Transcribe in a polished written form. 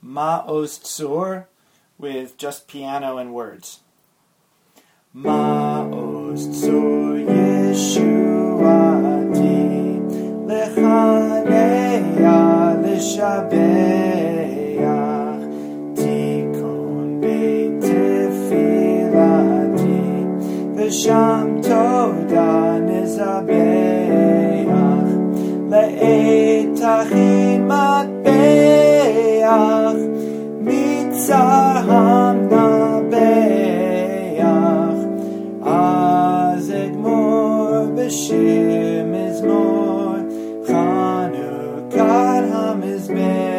Ma'oz Tzur with just piano and words. Ma'oz Tzur Yeshuati Lechaneya L'Shabeach Tikon Beit Tefilati V'sham Toda Nizabeach Le'etachin Matbeach Mitzar Hamnabeach Az Egmor B'Shir Mizmor Chanukat HaMizbeach